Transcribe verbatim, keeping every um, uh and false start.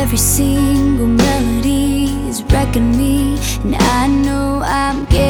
Every single melody is wrecking me, and I know I'm getting